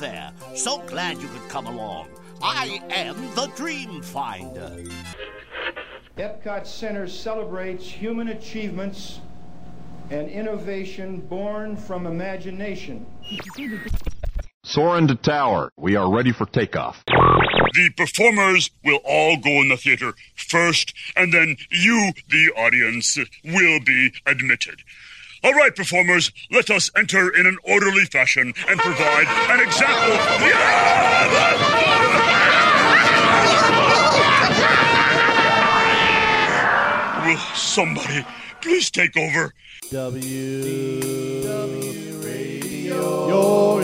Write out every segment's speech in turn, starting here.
there. So glad you could come along. I am the Dream Finder. Epcot Center celebrates human achievements and innovation born from imagination. Soarin' to tower. We are ready for takeoff. The performers will all go in the theater first, and then you, the audience, will be admitted. All right, performers, let us enter in an orderly fashion and provide an example. Will somebody please take over? WDW Radio, your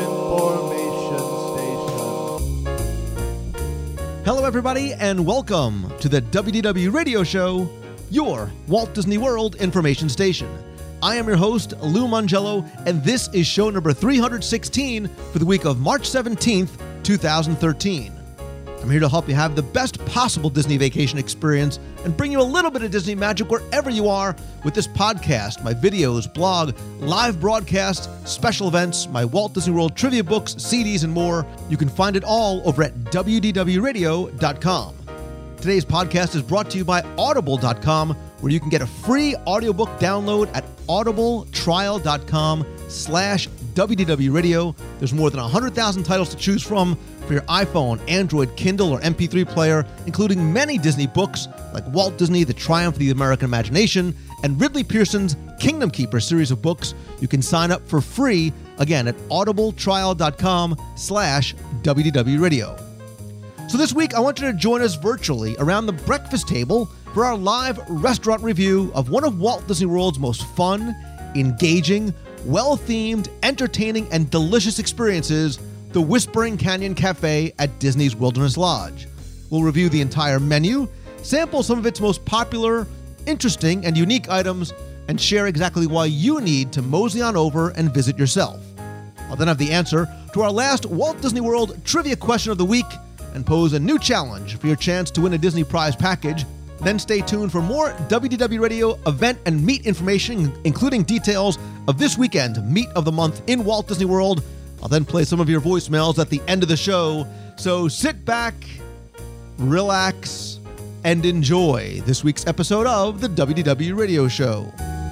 information station. Hello, everybody, and welcome to the WDW Radio Show, your Walt Disney World information station. I am your host, Lou Mongello, and this is show number 316 for the week of March 17th, 2013. I'm here to help you have the best possible Disney vacation experience and bring you a little bit of Disney magic wherever you are with this podcast, my videos, blog, live broadcasts, special events, my Walt Disney World trivia books, CDs, and more. You can find it all over at wdwradio.com. Today's podcast is brought to you by audible.com, where you can get a free audiobook download at audibletrial.com/WDWRadio. There's more than 100,000 titles to choose from for your iPhone, Android, Kindle, or MP3 player, including many Disney books like Walt Disney, The Triumph of the American Imagination, and Ridley Pearson's Kingdom Keeper series of books. You can sign up for free, again, at audibletrial.com/WDWRadio. So this week, I want you to join us virtually around the breakfast table for our live restaurant review of one of Walt Disney World's most fun, engaging, well-themed, entertaining, and delicious experiences, the Whispering Canyon Cafe at Disney's Wilderness Lodge. We'll review the entire menu, sample some of its most popular, interesting, and unique items, and share exactly why you need to mosey on over and visit yourself. I'll then have the answer to our last Walt Disney World trivia question of the week and pose a new challenge for your chance to win a Disney prize package. Then stay tuned for more WDW Radio event and meet information, including details of this weekend Meet of the Month in Walt Disney World. I'll then play some of your voicemails at the end of the show. So sit back, relax, and enjoy this week's episode of the WDW Radio Show.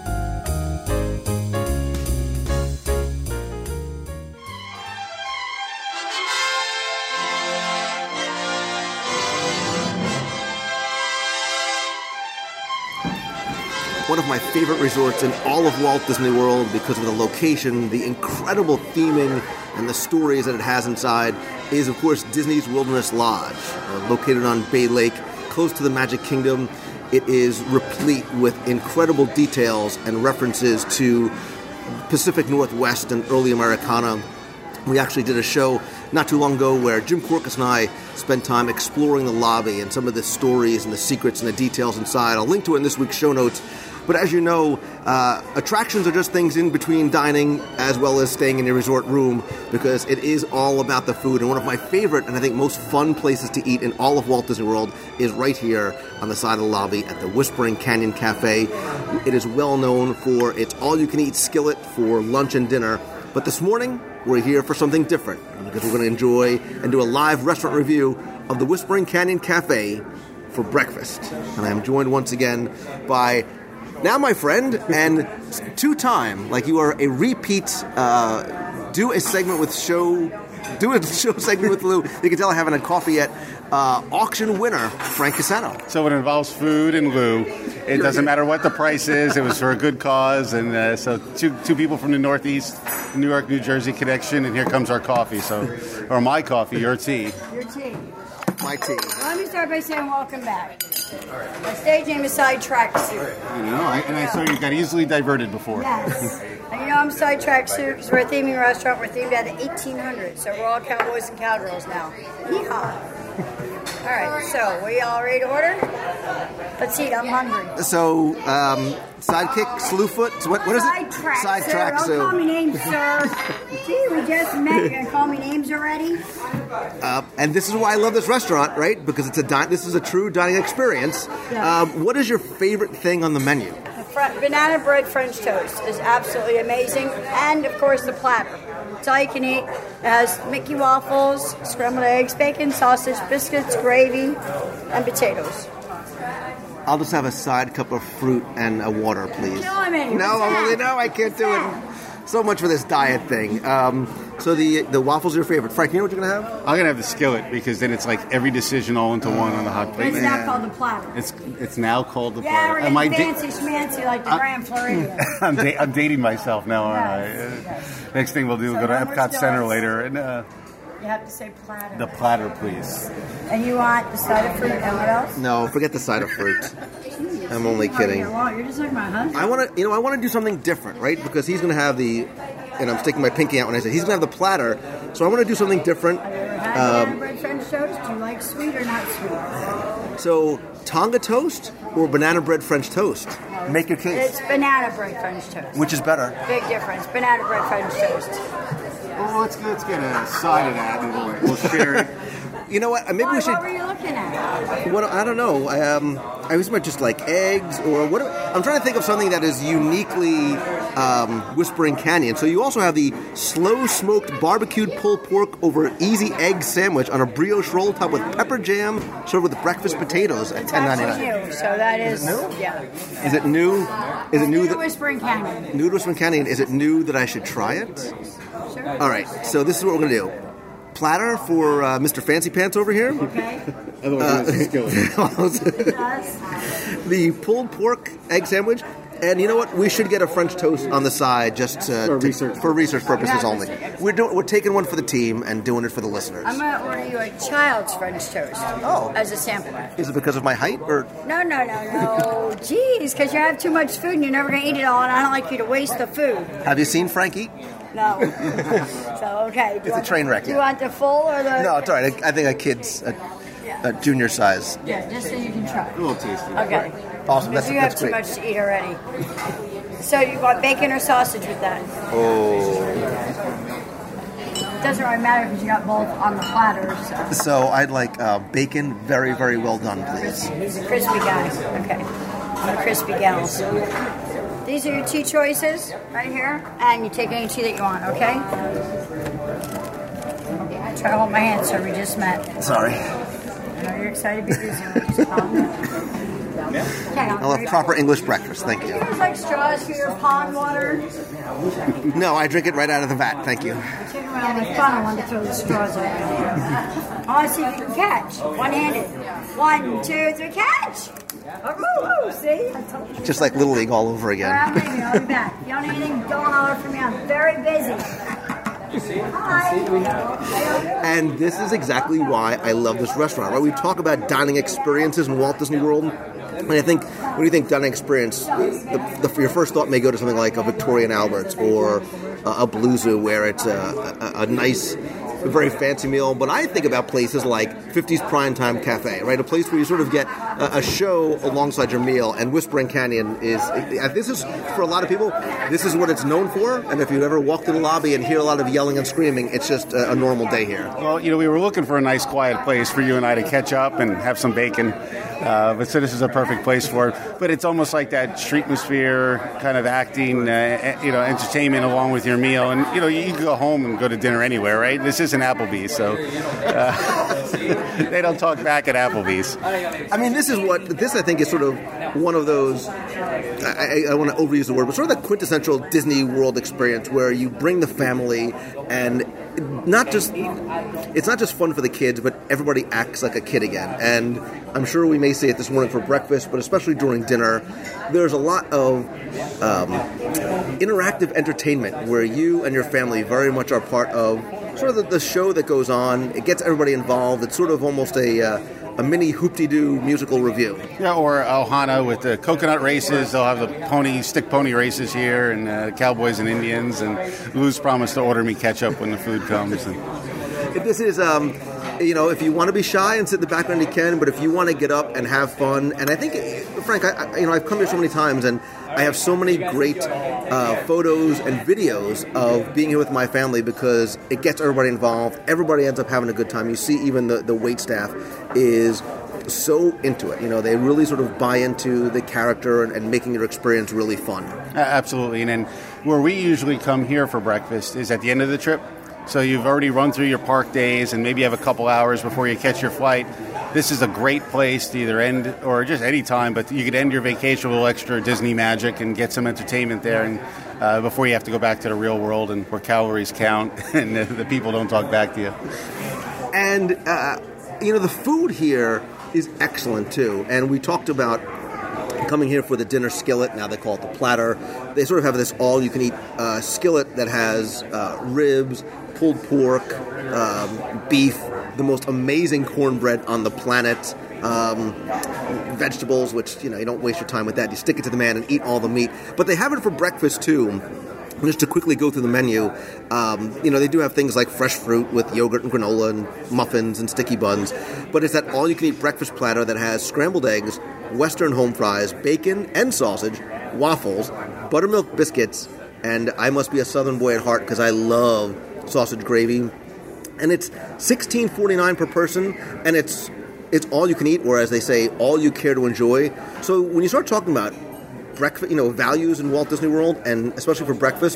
One of my favorite resorts in all of Walt Disney World because of the location, the incredible theming, and the stories that it has inside is, of course, Disney's Wilderness Lodge, located on Bay Lake, close to the Magic Kingdom. It is replete with incredible details and references to Pacific Northwest and early Americana. We actually did a show not too long ago where Jim Korkis and I spent time exploring the lobby and some of the stories and the secrets and the details inside. I'll link to it in this week's show notes. But as you know, attractions are just things in between dining as well as staying in your resort room, because it is all about the food. And one of my favorite and I think most fun places to eat in all of Walt Disney World is right here on the side of the lobby at the Whispering Canyon Cafe. It is well known for its all-you-can-eat skillet for lunch and dinner. But this morning, we're here for something different, because we're going to enjoy and do a live restaurant review of the Whispering Canyon Cafe for breakfast. And I am joined once again by now my friend and two-time, like you are a repeat, do a show segment with Lou. You can tell I haven't had coffee yet. Auction winner, Frank Cassano. So it involves food and Lou. It doesn't matter what the price is. It was for a good cause. And so two people from the Northeast, New York, New Jersey connection, and here comes our coffee. Or my coffee, your tea. Your tea. My tea. Let me start by saying welcome back. My stage name is Sidetrack Soup. I saw you got easily diverted before. Yes. And I'm Sidetrack Soup because we're a theming restaurant. We're themed out of 1800, so we're all cowboys and cowgirls now. Yeehaw. All right, so we all ready to order? Let's eat. I'm hungry. So, Sidekick, Slewfoot, what is it? Sidetrack, sir. Don't call me names, sir. Gee, we just met. You're going to call me names already? And this is why I love this restaurant, right? Because this is a true dining experience. Yes. What is your favorite thing on the menu? The banana bread French toast is absolutely amazing. And, of course, the platter. It's all you can eat. It has Mickey waffles, scrambled eggs, bacon, sausage, biscuits, gravy, and potatoes. I'll just have a side cup of fruit and a water, please. Killing me. No, I can't do it. So much for this diet thing. So the waffles are your favorite. Frank, you know what you're going to have? I'm going to have the skillet because then it's like every decision all into one on the hot plate. It's now called the platter. It's now called the Yeah, platter. we're getting fancy schmancy like the Grand Floridian. I'm dating myself now, aren't I? Yes. Next thing we'll do, we'll go to Epcot Center later. And You have to say platter. the platter, please. And you want the side of fruit and what else? No, forget the side of fruit. I'm only kidding. You're just like my husband. I want to do something different, right? Because he's going to have and I'm sticking my pinky out when I say he's going to have the platter. So I want to do something different. Have you ever had banana bread French toast? Do you like sweet or not sweet? So Tonga toast or banana bread French toast? Make your case. It's banana bread French toast. Which is better? Big difference. Banana bread French toast. Well, let's get a side of that and we'll share it. You know what? Maybe we should. What were you looking at? What I don't know. I was about just like eggs or what? I'm trying to think of something that is uniquely Whispering Canyon. So you also have the slow smoked barbecued pulled pork over easy egg sandwich on a brioche roll topped with pepper jam, served with breakfast potatoes at $10.99. New, so that is new? Yeah. Is it new? Is it new? New Whispering Canyon. New to Whispering Canyon. Is it new that I should try it? Sure. All right. So this is what we're gonna do. Platter for Mr. Fancy Pants over here. Okay. The pulled pork egg sandwich. And you know what? We should get a French toast on the side just for research purposes only. We're taking one for the team and doing it for the listeners. I'm going to order you a child's French toast as a sampler. Is it because of my height? Or No. Jeez, because you have too much food and you're never going to eat it all, and I don't like you to waste the food. Have you seen Frank eat? No. So, okay. It's a train wreck. Do you want the full or the... No, it's all right. I think a kid's a junior size. Yeah, just so you can try. A little tasty. Okay. Awesome. Because you have too much to eat already. So you want bacon or sausage with that? Oh. It doesn't really matter because you got both on the platter. So I'd like bacon, very, very well done, please. He's a crispy guy. Okay. I'm a crispy gal. These are your tea choices right here. And you take any tea that you want, okay? Try to hold my hand, sir. We just met. Sorry. I know you're excited to be busy. Just calm down. I'll have proper English breakfast, thank you. Do you guys like straws for your pond water? No, I drink it right out of the vat, thank you. Check around the fun. I want to throw the straws out. I want to see if you can catch. One-handed. 1, 2, 3, catch! Oh, see? I told you. Just like Little League all over again. I'll be back. If you don't need anything, don't holler for me. I'm very busy. Hi. And this is exactly why I love this restaurant. Right? We talk about dining experiences in Walt Disney World. And I think when you think dining experience, your first thought may go to something like a Victoria and Albert's or a Blue Zoo, where it's a nice, very fancy meal. But I think about places like 50s Primetime Cafe, right? A place where you sort of get a show alongside your meal. And Whispering Canyon this is, for a lot of people, this is what it's known for. And if you ever walk to the lobby and hear a lot of yelling and screaming, it's just a normal day here. Well, we were looking for a nice, quiet place for you and I to catch up and have some bacon. But so this is a perfect place for it. But it's almost like that street atmosphere, kind of acting, entertainment along with your meal. And, you can go home and go to dinner anywhere, right? This isn't Applebee's, so they don't talk back at Applebee's. I mean, this I think is sort of one of those, I want to overuse the word, but sort of that quintessential Disney World experience where you bring the family and it's not just fun for the kids, but everybody acts like a kid again. And I'm sure we may say it this morning for breakfast, but especially during dinner, there's a lot of interactive entertainment where you and your family very much are part of sort of the show that goes on. It gets everybody involved. It's sort of almost a mini Hoop-Dee-Doo musical review. Yeah, or Ohana with the coconut races. They'll have the stick pony races here, and Cowboys and Indians. And Lou's promised to order me ketchup when the food comes. This is, if you want to be shy and sit in the background, you can. But if you want to get up and have fun, and I think, Frank, I've come here so many times, and I have so many great photos and videos of being here with my family because it gets everybody involved. Everybody ends up having a good time. You see even the wait staff is so into it. You know, they really sort of buy into the character and making your experience really fun. Absolutely. And then where we usually come here for breakfast is at the end of the trip. So you've already run through your park days and maybe you have a couple hours before you catch your flight. This is a great place to either end, or just any time, but you could end your vacation with a little extra Disney magic and get some entertainment there and before you have to go back to the real world and where calories count and the people don't talk back to you. And, you know, the food here is excellent, too. And we talked about coming here for the dinner skillet. Now they call it the platter. They sort of have this all-you-can-eat skillet that has ribs, pulled pork, beef, the most amazing cornbread on the planet, vegetables, which, you know, you don't waste your time with that. You stick it to the man and eat all the meat. But they have it for breakfast, too. Just to quickly go through the menu, you know, they do have things like fresh fruit with yogurt and granola and muffins and sticky buns. But it's that all-you-can-eat breakfast platter that has scrambled eggs, Western home fries, bacon and sausage, waffles, buttermilk biscuits, and I must be a Southern boy at heart because I love sausage gravy. And it's $16.49 per person, and it's all you can eat, or as they say, all you care to enjoy. So when you start talking about breakfast, you know, values in Walt Disney World, and especially for breakfast,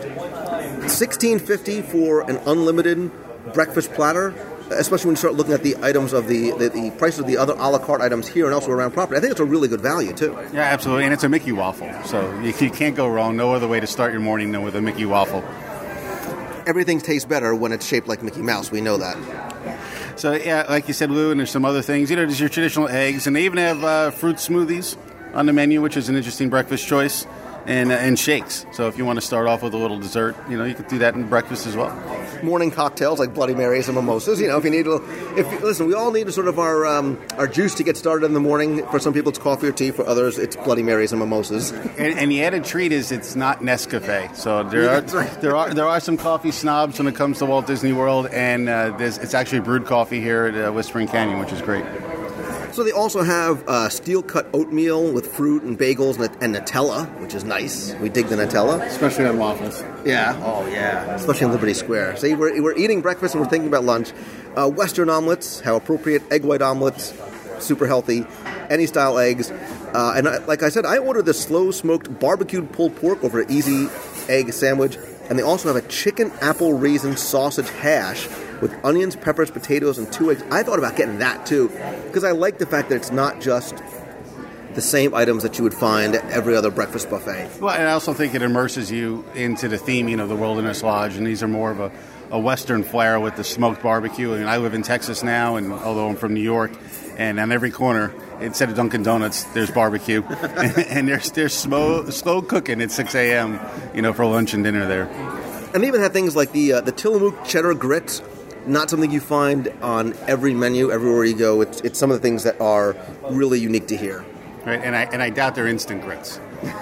$16.50 for an unlimited breakfast platter, especially when you start looking at the items of the prices of the other a la carte items here and elsewhere around property. I think it's a really good value, too. Yeah, absolutely, and it's a Mickey waffle, so you can't go wrong. No other way to start your morning than with a Mickey waffle. Everything tastes better when it's shaped like Mickey Mouse. We know that. So, yeah, like you said, Lou, and there's some other things. You know, there's your traditional eggs, and they even have fruit smoothies on the menu, which is an interesting breakfast choice, and shakes. So if you want to start off with a little dessert, you know, you could do that in breakfast as well. Morning cocktails like Bloody Marys and mimosas. You know, if you need listen, we all need sort of our juice to get started in the morning. For some people, it's coffee or tea. For others, it's Bloody Marys and mimosas. And the added treat is it's not Nescafe. So there are some coffee snobs when it comes to Walt Disney World, and it's actually brewed coffee here at Whispering Canyon, which is great. So they also have steel-cut oatmeal with fruit and bagels and Nutella, which is nice. We dig the Nutella. Especially on waffles. Yeah. Oh, yeah. Especially in Liberty Square. So we're eating breakfast and we're thinking about lunch. Western omelets, how appropriate. Egg white omelets, super healthy. Any style eggs. Like I said, I ordered the slow-smoked barbecued pulled pork over an easy egg sandwich. And they also have a chicken apple raisin sausage hash with onions, peppers, potatoes, and 2 eggs. I thought about getting that, too, because I like the fact that it's not just the same items that you would find at every other breakfast buffet. Well, and I also think it immerses you into the theme, you know, the Wilderness Lodge, and these are more of a Western flair with the smoked barbecue. I mean, I live in Texas now, and although I'm from New York, and on every corner, instead of Dunkin' Donuts, there's barbecue, and there's slow cooking at 6 a.m., you know, for lunch and dinner there. And they even have things like the Tillamook cheddar grits. Not something you find on every menu, everywhere you go. It's some of the things that are really unique to here. Right, and I doubt they're instant grits.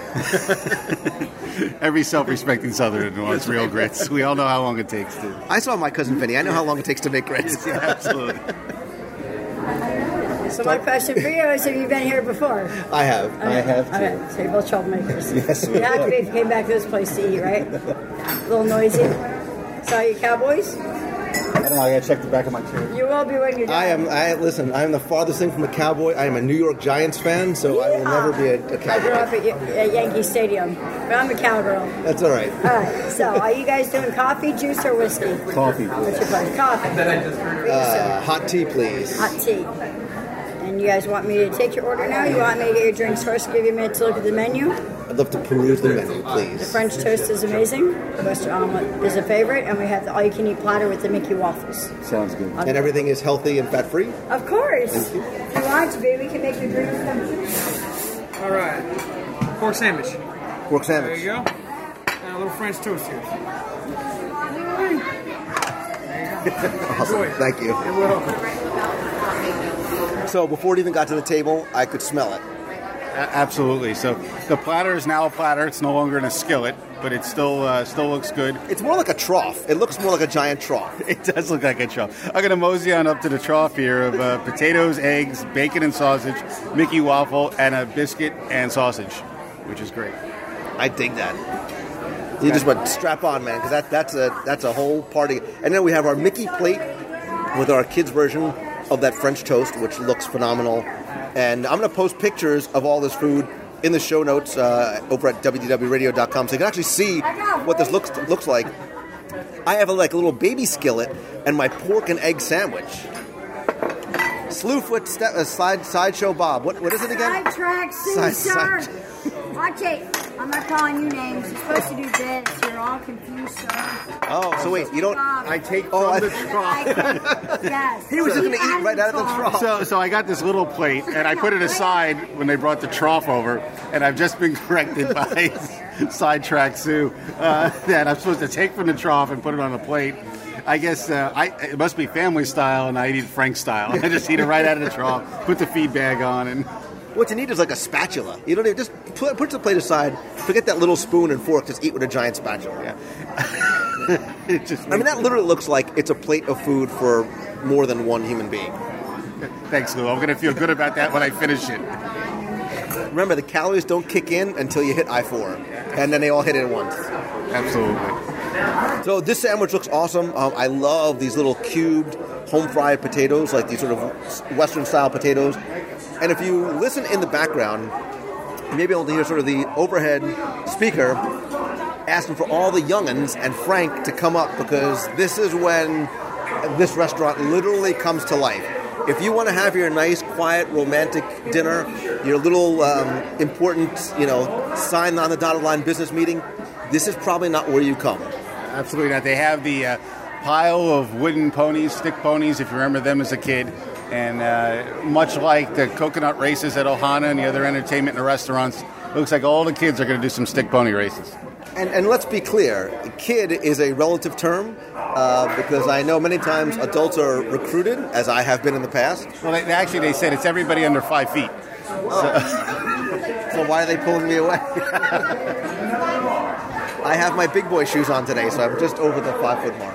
Every self-respecting Southerner wants real grits. We all know how long it takes to. I saw my cousin Vinny. I know how long it takes to make grits. Yeah, absolutely. So my question for you is, have you been here before? I have. Okay. I have too. Okay. So you're both troublemakers. Yes, we you have to be if you came back to this place to eat, right? A little noisy. So are you Cowboys? I don't know. I gotta check the back of my chair. You will be when you're done. Listen. I am the farthest thing from a Cowboy. I am a New York Giants fan, so I will never be a Cowboy. I grew up at Yankee Stadium, but I'm a Cowgirl. That's all right. All right. So are you guys doing coffee, juice, or whiskey? Coffee. What's your pleasure? Coffee. Hot tea, please. Hot tea. And you guys want me to take your order now? You want me to get your drinks first? Give you a minute to look at the menu? I'd love to peruse the menu, please. The French toast is amazing. The Western omelet is a favorite. And we have the all-you-can-eat platter with the Mickey waffles. Sounds good. And everything is healthy and fat-free? Of course. Thank you. If you want to be, we can make your drinks come too. All right. Pork sandwich. Pork sandwich. There you go. And a little French toast here. Awesome. Thank you. You're welcome. So before it even got to the table, I could smell it. Absolutely. So the platter is now a platter. It's no longer in a skillet, but it still looks good. It's more like a trough. It looks more like a giant trough. It does look like a trough. I'm going to mosey on up to the trough here of potatoes, eggs, bacon and sausage, Mickey waffle, and a biscuit and sausage, which is great. I dig that. You just went strap on, man, because that's a whole party. And then we have our Mickey plate with our kids' version of that French toast, which looks phenomenal. And I'm going to post pictures of all this food in the show notes over at wdwradio.com, so you can actually see what this looks like. I have a little baby skillet and my pork and egg sandwich. Slewfoot Sideshow Bob. What is it again? Sidetrack Sue, sir. Watch it. I'm not calling you names. You're supposed to do this. You're all confused, sir. Oh, so wait, you don't... I take from the trough. Yes. He was just going to eat right out of the trough. So I got this little plate, and I put it aside when they brought the trough over, and I've just been corrected by Sidetrack Sue that I'm supposed to take from the trough and put it on a plate. I guess it must be family style, and I eat it Frank style. I just eat it right out of the trough, put the feed bag on, and... What you need is like a spatula. You don't even just put the plate aside. Forget that little spoon and fork. Just eat with a giant spatula. Yeah. That literally looks like it's a plate of food for more than one human being. Thanks, Lou. I'm going to feel good about that when I finish it. Remember, the calories don't kick in until you hit I-4, and then they all hit it at once. Absolutely. So this sandwich looks awesome. I love these little cubed home-fried potatoes, like these sort of Western-style potatoes. And if you listen in the background, you may be able to hear sort of the overhead speaker asking for all the young'uns and Frank to come up, because this is when this restaurant literally comes to life. If you want to have your nice, quiet, romantic dinner, your little important, sign on the dotted line business meeting, this is probably not where you come. Absolutely not. They have the pile of wooden ponies, stick ponies, if you remember them as a kid. And much like the coconut races at Ohana and the other entertainment in the restaurants, it looks like all the kids are going to do some stick pony races. And let's be clear, kid is a relative term, because I know many times adults are recruited, as I have been in the past. Well, they said it's everybody under 5 feet. So why are they pulling me away? I have my big boy shoes on today, so I'm just over the 5-foot mark.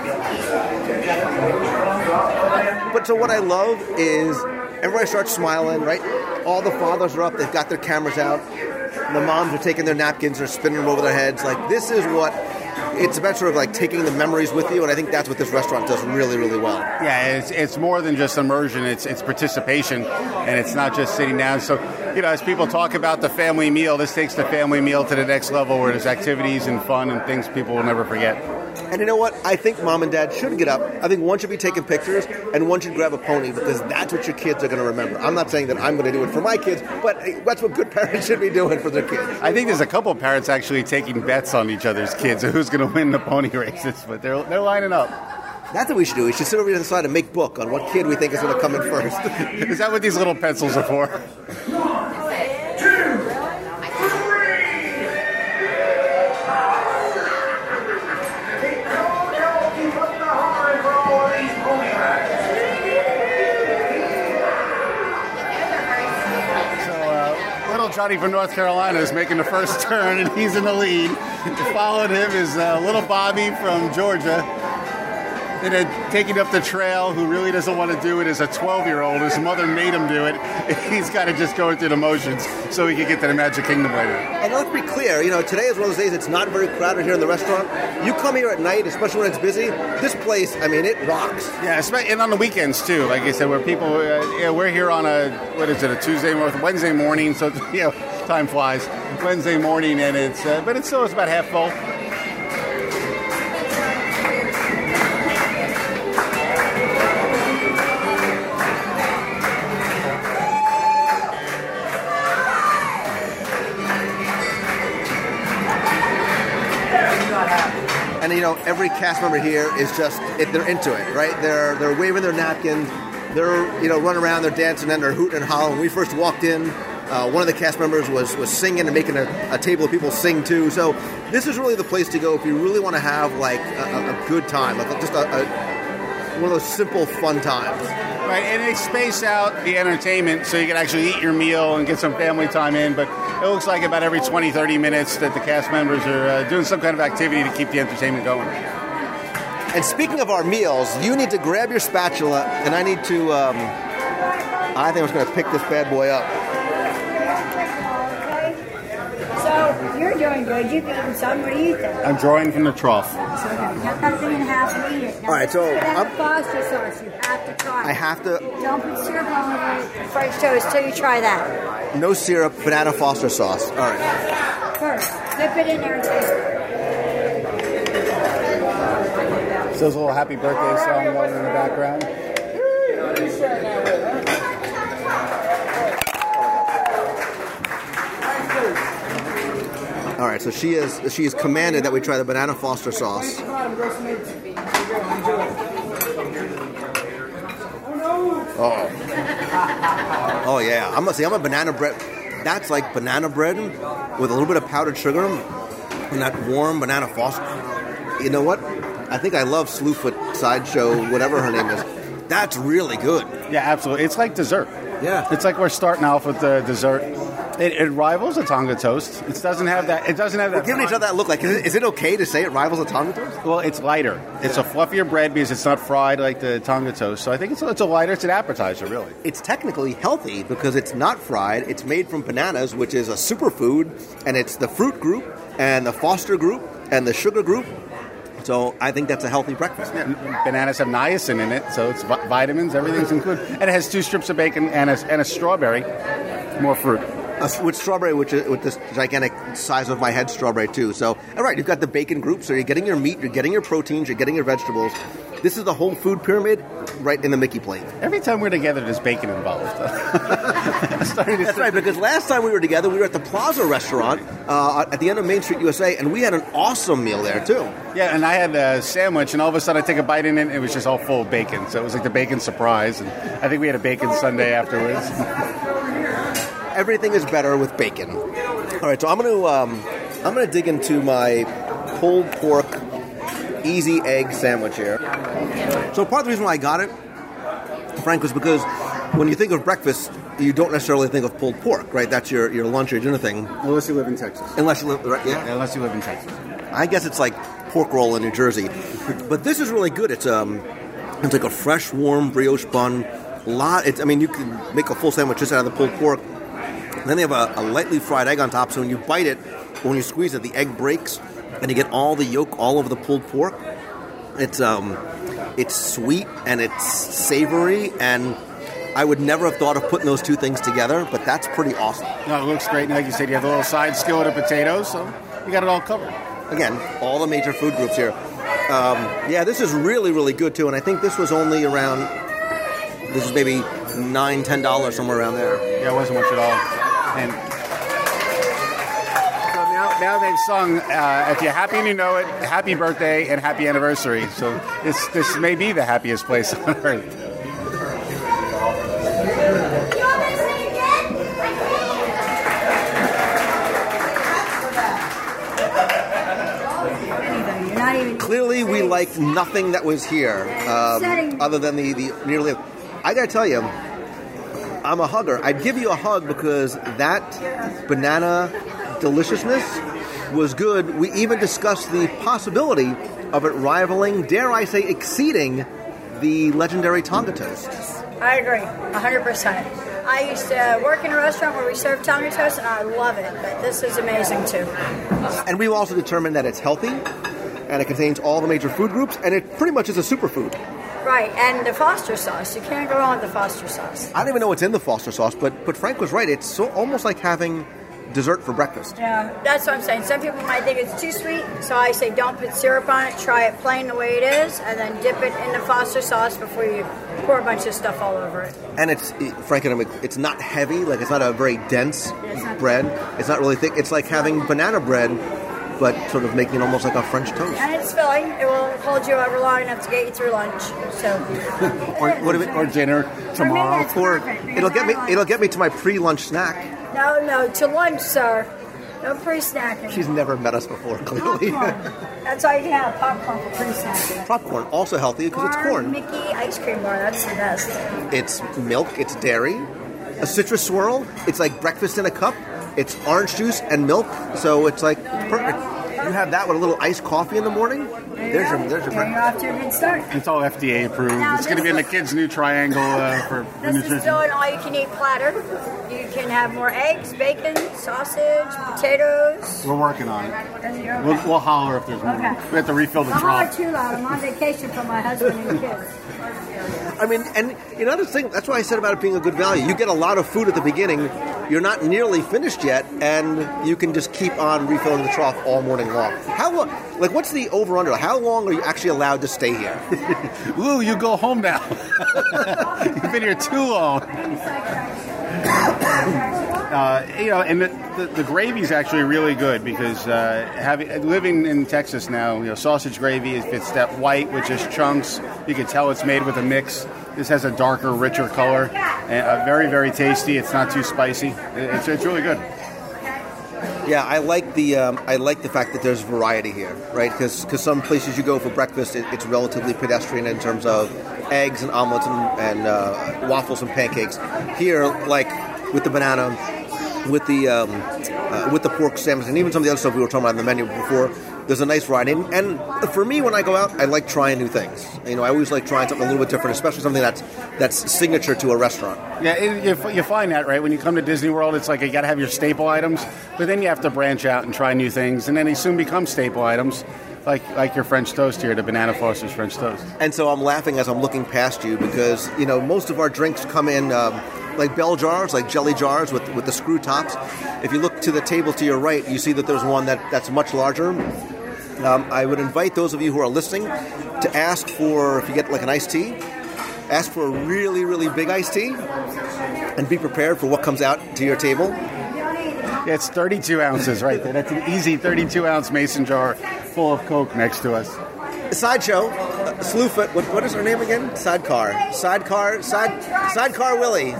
But so what I love is everybody starts smiling, right? All the fathers are up, they've got their cameras out. The moms are taking their napkins, they're spinning them over their heads. Like, this is what... It's about sort of like taking the memories with you, and I think that's what this restaurant does really, really well. Yeah, it's more than just immersion, it's participation, and it's not just sitting down. So, as people talk about the family meal, this takes the family meal to the next level, where there's activities and fun and things people will never forget. And you know what? I think mom and dad should get up. I think one should be taking pictures, and one should grab a pony, because that's what your kids are going to remember. I'm not saying that I'm going to do it for my kids, but that's what good parents should be doing for their kids. I think there's a couple of parents actually taking bets on each other's kids, who's going to win the pony races, but they're lining up. That's what we should do. We should sit over here on the side and make book on what kid we think is going to come in first. Is that what these little pencils are for? Johnny from North Carolina is making the first turn, and he's in the lead. Following him is little Bobby from Georgia. And then taking up the trail, who really doesn't want to do it, is a 12-year-old. His mother made him do it. He's got to just go through the motions so he can get to the Magic Kingdom later. And let's be clear, today is one of those days it's not very crowded here in the restaurant. You come here at night, especially when it's busy, this place, it rocks. Yeah, and on the weekends, too. Like I said, where people, we're here on a Wednesday morning, so, time flies. Wednesday morning, and it's still about half full. And every cast member here is they're into it, right? They're waving their napkins, they're running around, they're dancing, and they're hooting and hollering. When we first walked in, one of the cast members was singing and making a table of people sing too. So this is really the place to go if you really want to have like a good time, like just one of those simple fun times. Right, and they space out the entertainment so you can actually eat your meal and get some family time in, but it looks like about every 20, 30 minutes that the cast members are doing some kind of activity to keep the entertainment going. And speaking of our meals, you need to grab your spatula, and I need to, I think I'm just going to pick this bad boy up. Okay. So, you're doing good. You've eaten some. What do you think? I'm drawing from the trough. Okay. Cut that thing in half and eat it. Now, All right, so banana Foster sauce, you have to try. I have to. Don't put syrup all over it. French toast till you try that. No syrup, banana Foster sauce. All right. First, dip it in there and taste it. So there's a little happy birthday song going in the background. All right, so she is commanded that we try the banana Foster sauce. Oh yeah, I'm a banana bread. That's like banana bread with a little bit of powdered sugar and that warm banana Foster. You know what? I think I love Slewfoot Sideshow, whatever her name is. That's really good. Yeah, absolutely. It's like dessert. Yeah. It's like we're starting off with the dessert. It rivals a Tonga toast. It doesn't have that. We're giving each other that look. Like, is it okay to say it rivals a Tonga toast? Well, it's lighter. It's a fluffier bread because it's not fried like the Tonga toast. So I think it's a lighter. It's an appetizer, really. It's technically healthy because it's not fried. It's made from bananas, which is a superfood, and it's the fruit group and the Foster group and the sugar group. So I think that's a healthy breakfast. Yeah, bananas have niacin in it, so it's vitamins. Everything's included, and it has 2 strips of bacon and a strawberry. More fruit. With strawberry, with this gigantic size of my head strawberry, too. So, all right, you've got the bacon group, so you're getting your meat, you're getting your proteins, you're getting your vegetables. This is the whole food pyramid right in the Mickey plate. Every time we're together, there's bacon involved. That's right, because last time we were together, we were at the Plaza restaurant at the end of Main Street, USA, and we had an awesome meal there, too. Yeah, and I had a sandwich, and all of a sudden I take a bite in it, and it was just all full of bacon. So it was like the bacon surprise, and I think we had a bacon sundae afterwards. Everything is better with bacon. All right, so I'm gonna dig into my pulled pork easy egg sandwich here. So part of the reason why I got it, Frank, was because when you think of breakfast, you don't necessarily think of pulled pork, right? That's your lunch or dinner thing. Unless you live in Texas. Unless you live, right? Yeah. Unless you live in Texas. I guess it's like pork roll in New Jersey, but this is really good. It's like a fresh, warm brioche bun. You can make a full sandwich just out of the pulled pork. And then they have a lightly fried egg on top, so when you bite it, when you squeeze it, the egg breaks, and you get all the yolk all over the pulled pork. It's sweet, and it's savory, and I would never have thought of putting those two things together, but that's pretty awesome. No, it looks great, and like you said, you have a little side skillet of potatoes, so you got it all covered. Again, all the major food groups here. This is really, really good, too, and I think this was only around, this is maybe $9, $10, somewhere around there. Yeah, it wasn't much at all. And so now they've sung, if you're happy and you know it, happy birthday and happy anniversary. So this may be the happiest place on earth. Clearly, we liked nothing that was here, other than the nearly. I gotta tell you, I'm a hugger. I'd give you a hug because that banana deliciousness was good. We even discussed the possibility of it rivaling, dare I say, exceeding the legendary Tonga toast. I agree, 100%. I used to work in a restaurant where we served Tonga toast, and I love it. But this is amazing, too. And we've also determined that it's healthy, and it contains all the major food groups, and it pretty much is a superfood. Right, and the Foster sauce. You can't go wrong with the Foster sauce. I don't even know what's in the Foster sauce, but Frank was right. It's almost like having dessert for breakfast. Yeah, that's what I'm saying. Some people might think it's too sweet, so I say don't put syrup on it. Try it plain the way it is, and then dip it in the Foster sauce before you pour a bunch of stuff all over it. And Frank, it's not heavy. Like, it's not a very dense bread. It's not really thick. It's like having banana bread, but sort of making it almost like a French toast. And it's filling. It will hold you over long enough to get you through lunch. So, or dinner tomorrow. Or it'll get me to my pre-lunch snack. No, to lunch, sir. No pre-snacking. She's never met us before, clearly. Popcorn. That's all you can have, popcorn for pre-snacking. Popcorn, also healthy because it's corn. Mickey ice cream bar, that's the best. It's milk, it's dairy, a citrus swirl. It's like breakfast in a cup. It's orange juice and milk, so it's like perfect. You have that with a little iced coffee in the morning. There's your You're breakfast. off to a good start. It's all FDA approved. Now, It's going to be in the kids' new triangle for This is nutrition. still an all-you-can-eat platter. You can have more eggs, bacon, sausage, potatoes. We're working on it. Okay. We'll holler if there's more. Okay. We have to refill the I'm not trough. too loud. I'm on vacation from my husband and kids. I mean, and you know the thing, that's why I said about it being a good value. You get a lot of food at the beginning, you're not nearly finished yet, and you can just keep on refilling the trough all morning long. How long, like what's the over-under? How long are you actually allowed to stay here? Lou, you go home now. You've been here too long. And the gravy's actually really good because living in Texas now, sausage gravy, if it's that white, which is chunks, you can tell it's made with a mix. This has a darker, richer color, and very, very tasty. It's not too spicy. It's really good. Yeah, I like the fact that there's variety here, right? Because some places you go for breakfast, it's relatively pedestrian in terms of eggs and omelets and waffles and pancakes. Here, like with the banana, with the pork sandwich, and even some of the other stuff we were talking about on the menu before, there's a nice variety. And for me, when I go out, I like trying new things. I always like trying something a little bit different, especially something that's signature to a restaurant. Yeah, you find that, right? When you come to Disney World, it's like you got to have your staple items, but then you have to branch out and try new things, and then they soon become staple items, like your French toast here, the Banana Foster's French toast. And so I'm laughing as I'm looking past you because, most of our drinks come in like bell jars, like jelly jars with the screw tops. If you look to the table to your right, you see that there's one that's much larger. I would invite those of you who are listening to ask for, if you get like an iced tea, ask for a really, really big iced tea and be prepared for what comes out to your table. Yeah, it's 32 ounces right there. That's an easy 32-ounce mason jar full of Coke next to us. Sideshow, Slewfoot, what is her name again? Sidecar Willie.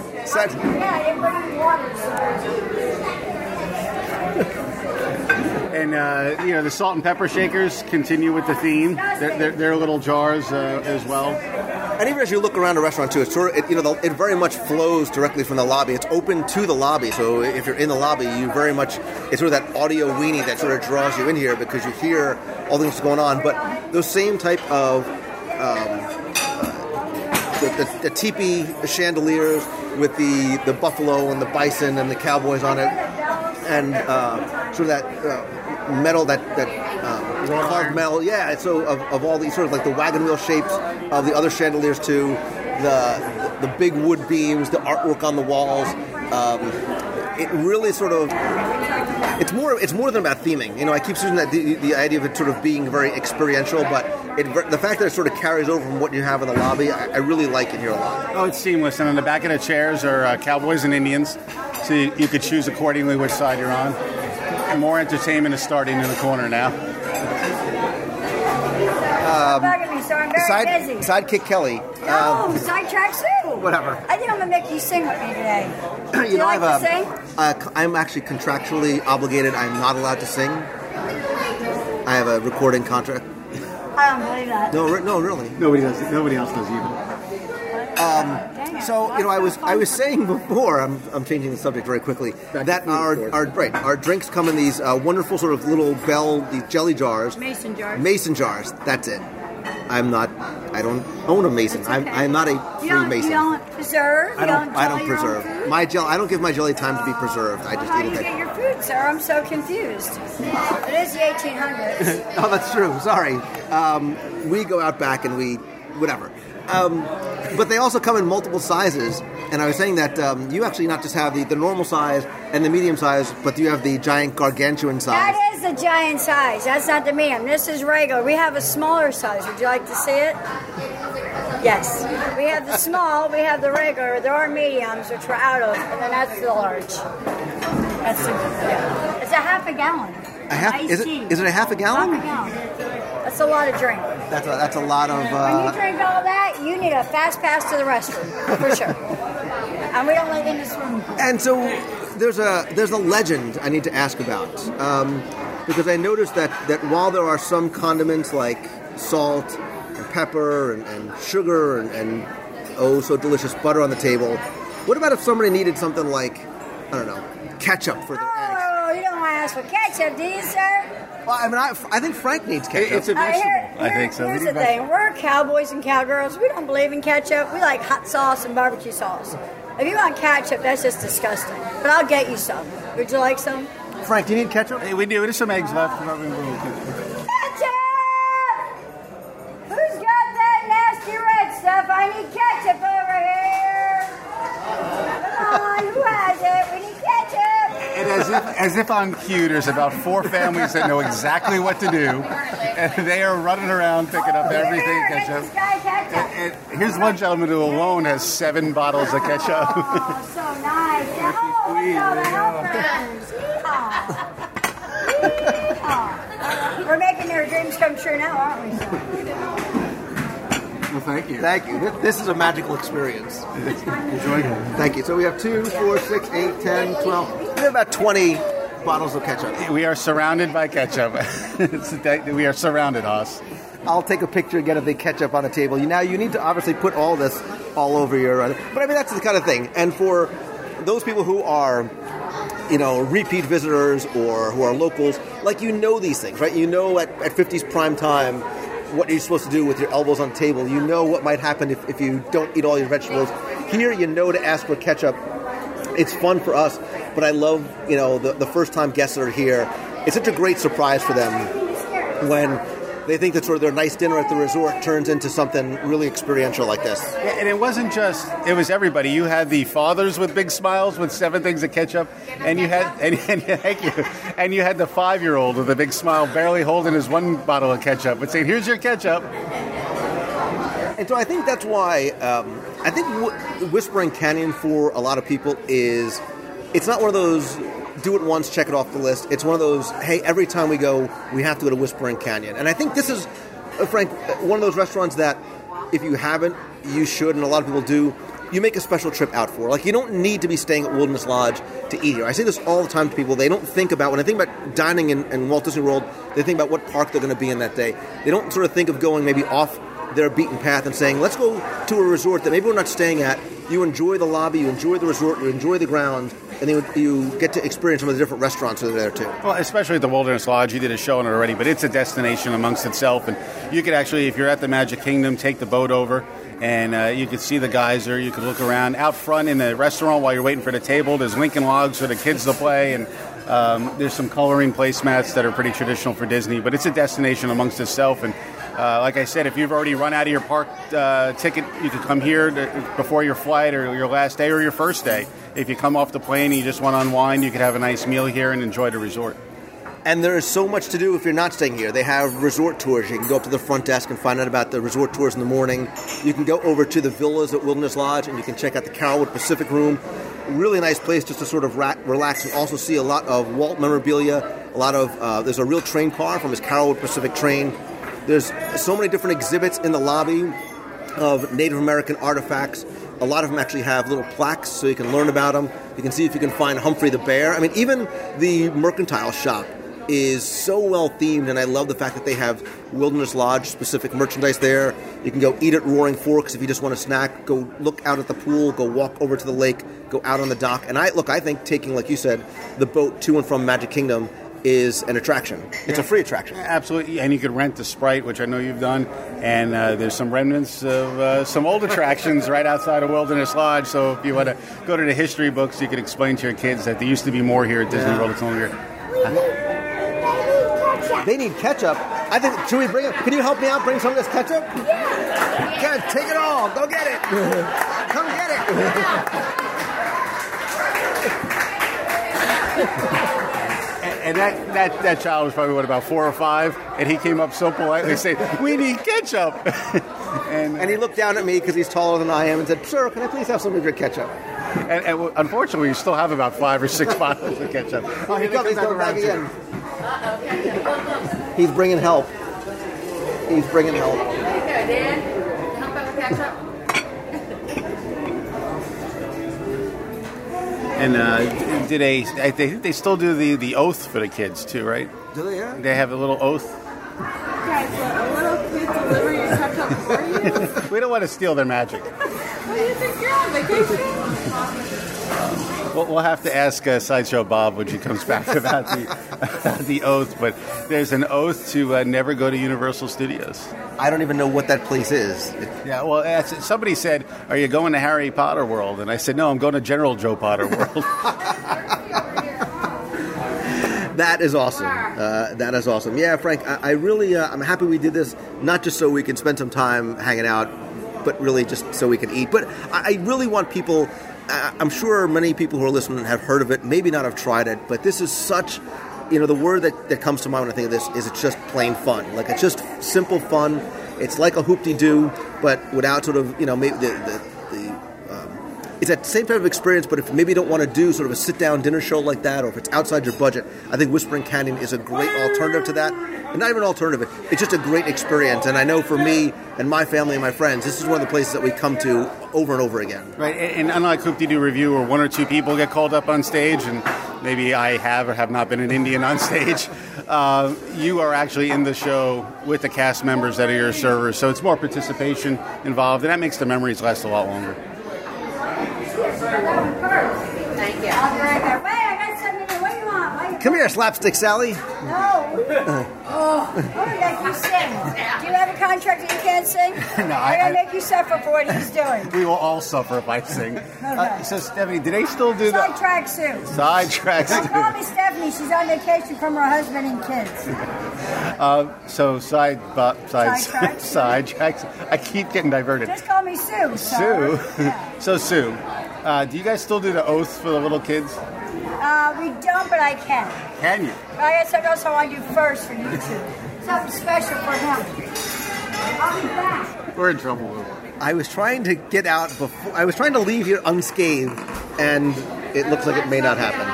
And the salt and pepper shakers continue with the theme. They're little jars as well. And even as you look around the restaurant too, it very much flows directly from the lobby. It's open to the lobby, so if you're in the lobby, it's sort of that audio weenie that sort of draws you in here because you hear all the things going on. But those same type of the teepee chandeliers with the buffalo and the bison and the cowboys on it, and sort of that metal, that carved metal, yeah. So of all these sort of like the wagon wheel shapes of the other chandeliers too, the big wood beams, the artwork on the walls. It really sort of it's more than about theming. I keep using that the idea of it sort of being very experiential, but the fact that it sort of carries over from what you have in the lobby, I really like it here a lot. Oh, it's seamless. And on the back of the chairs are cowboys and Indians, so you could choose accordingly which side you're on. And more entertainment is starting in the corner now. Bugging me, so I'm very busy. Sidekick Kelly. No, sidetrack Sue. Whatever. I think I'm going to make you sing with me today. Do you like to sing? I'm actually contractually obligated. I'm not allowed to sing. I have a recording contract. I don't believe that. No, really. Nobody else does either. So I was saying before, I'm changing the subject very quickly, that our drinks come in these wonderful sort of little these jelly jars. Mason jars. Mason jars. That's it. I don't own a mason. Okay. I'm not a free mason. You don't preserve? I don't preserve. I don't give my jelly time to be preserved. I just How eat do you it. get your food, sir? I'm so confused. It is the 1800s. Oh, that's true. Sorry. We go out back and we whatever. But they also come in multiple sizes, and I was saying that you actually not just have the normal size and the medium size, but you have the giant gargantuan size. That is the giant size. That's not the medium. This is regular. We have a smaller size. Would you like to see it? Yes. We have the small, we have the regular, there are mediums, which we're out of, and then that's the large. It's a half a gallon. Is it a half a gallon? Half a gallon. That's a lot of drink. That's a lot of... When you drink all that, you need a fast pass to the restroom, for sure. And we don't live in this room. And so there's a legend I need to ask about. Because I noticed that while there are some condiments like salt and pepper and sugar and oh so delicious butter on the table, what about if somebody needed something like, I don't know, ketchup for their eggs? Oh, you don't want to ask for ketchup, do you, sir? Well, I mean, I think Frank needs ketchup. It's a vegetable. I think so. Here's the thing. We're cowboys and cowgirls. We don't believe in ketchup. We like hot sauce and barbecue sauce. If you want ketchup, that's just disgusting. But I'll get you some. Would you like some? Frank, do you need ketchup? Hey, we do. There's some eggs left. Ketchup! Who's got that nasty red stuff? I need ketchup over here. Come on, who has it? We need ketchup. And as if on cue, there's about 4 families that know exactly what to do, and they are running around picking up everything ketchup. And here's one gentleman who alone has 7 bottles of ketchup. Oh, so nice. Oh, look at all the helpers. Yeehaw. We're making their dreams come true now, aren't we? Well, thank you. Thank you. This is a magical experience. Enjoy it. Thank you. So we have 2, 4, 6, 8, 10, 12. We have about 20 bottles of ketchup. We are surrounded by ketchup. We are surrounded, Hoss. I'll take a picture again of the ketchup on the table. You need to obviously put all this all over your... But I mean, that's the kind of thing. And for those people who are, repeat visitors or who are locals, these things, right? You know at 50's prime time what you're supposed to do with your elbows on the table. You know what might happen if you don't eat all your vegetables. Here, you know to ask for ketchup. It's fun for us, but I love, the first-time guests that are here. It's such a great surprise for them when they think that sort of their nice dinner at the resort turns into something really experiential like this. Yeah, and it wasn't it was everybody. You had the fathers with big smiles with 7 things of ketchup, and you had, thank you, and you had the 5-year-old with a big smile barely holding his 1 bottle of ketchup, but saying, here's your ketchup. And so I think that's why, I think Whispering Canyon for a lot of people is, it's not one of those do it once, check it off the list. It's one of those, hey, every time we go, we have to go to Whispering Canyon. And I think this is, Frank, one of those restaurants that if you haven't, you should, and a lot of people do, you make a special trip out for. You don't need to be staying at Wilderness Lodge to eat here. I say this all the time to people. They don't think about, when they think about dining in Walt Disney World, they think about what park they're going to be in that day. They don't sort of think of going maybe off their beaten path and saying, let's go to a resort that maybe we're not staying at. You enjoy the lobby, you enjoy the resort, you enjoy the grounds, and then you get to experience some of the different restaurants that are there too. Well, especially at the Wilderness Lodge, you did a show on it already, but it's a destination amongst itself. And you could actually, if you're at the Magic Kingdom, take the boat over, and you could see the geyser. You could look around. Out front in the restaurant while you're waiting for the table, there's Lincoln Logs for the kids to play, and there's some coloring placemats that are pretty traditional for Disney. But it's a destination amongst itself, and like I said, if you've already run out of your park ticket, you can come here before your flight or your last day or your first day. If you come off the plane and you just want to unwind, you could have a nice meal here and enjoy the resort. And there is so much to do if you're not staying here. They have resort tours. You can go up to the front desk and find out about the resort tours in the morning. You can go over to the villas at Wilderness Lodge and you can check out the Carolwood Pacific Room. Really nice place just to sort of relax and also see a lot of Walt memorabilia. There's a real train car from his Carolwood Pacific train. There's so many different exhibits in the lobby of Native American artifacts. A lot of them actually have little plaques so you can learn about them. You can see if you can find Humphrey the Bear. I mean, even the mercantile shop is so well themed, and I love the fact that they have Wilderness Lodge specific merchandise there. You can go eat at Roaring Forks if you just want a snack. Go look out at the pool. Go walk over to the lake. Go out on the dock. And I think taking, like you said, the boat to and from Magic Kingdom is an attraction. It's a free attraction. Absolutely, and you could rent the Sprite, which I know you've done, and there's some remnants of some old attractions right outside of Wilderness Lodge, so if you want to go to the history books, you can explain to your kids that there used to be more here at Disney World. It's only here. They need ketchup. I think, should we bring it? Can you help me out bring some of this ketchup? Yeah. Good, take it all. Go get it. Come get it. And that child was probably, about 4 or 5, and he came up so politely saying, we need ketchup. and he looked down at me because he's taller than I am and said, sir, can I please have some of your ketchup? And unfortunately, we still have about 5 or 6 bottles of ketchup. Oh, he's going back again. He's bringing help. He's bringing help. There you go, Dan. Help out with ketchup. And I think they still do the oath for the kids too, right? Do they? Yeah. They have a little oath. Okay, so a little kid deliver your ketchup We don't want to steal their magic. What do you think you're on vacation? We'll have to ask Sideshow Bob when she comes back about the oath. But there's an oath to never go to Universal Studios. I don't even know what that place is. Yeah, well, somebody said, "Are you going to Harry Potter World?" And I said, "No, I'm going to General Joe Potter World." That is awesome. That is awesome. Yeah, Frank, I really, I'm happy we did this, not just so we can spend some time hanging out, but really just so we can eat. But I really want people, I'm sure many people who are listening have heard of it, maybe not have tried it, but this is such, the word that comes to mind when I think of this is it's just plain fun. Like, it's just simple fun. It's like a hoop-de-doo, but without sort of, maybe it's that same type of experience, but if maybe you don't want to do sort of a sit-down dinner show like that, or if it's outside your budget, I think Whispering Canyon is a great alternative to that. And not even an alternative, it's just a great experience. And I know for me and my family and my friends, this is one of the places that we come to over and over again. Right, and unlike Hoop-de-Doo Review, where one or two people get called up on stage, and maybe I have or have not been an Indian on stage, you are actually in the show with the cast members that are your servers, so it's more participation involved, and that makes the memories last a lot longer. Thank you. I'll be right there. Wait, I got something to do. What do you want? Come here, Slapstick Sally. No. Oh, like you sing. Do you have a contract that you can't sing? No, I'm going to make you suffer for what he's doing. We will all suffer if I sing. Okay. So, Stephanie, do they still do that? Sidetrack Sue. Sidetrack Sue. Don't call me Stephanie. She's on vacation from her husband and kids. So sidetracks. I keep getting diverted. Just call me Sue. Sue. Yeah. So Sue, do you guys still do the oath for the little kids? We don't, but I can. Can you? But I got something else I want to do first for you two. Something special for him. I'll be back. We're in trouble, Lou. I was trying to get out before. I was trying to leave here unscathed, and it looks like it may not happen.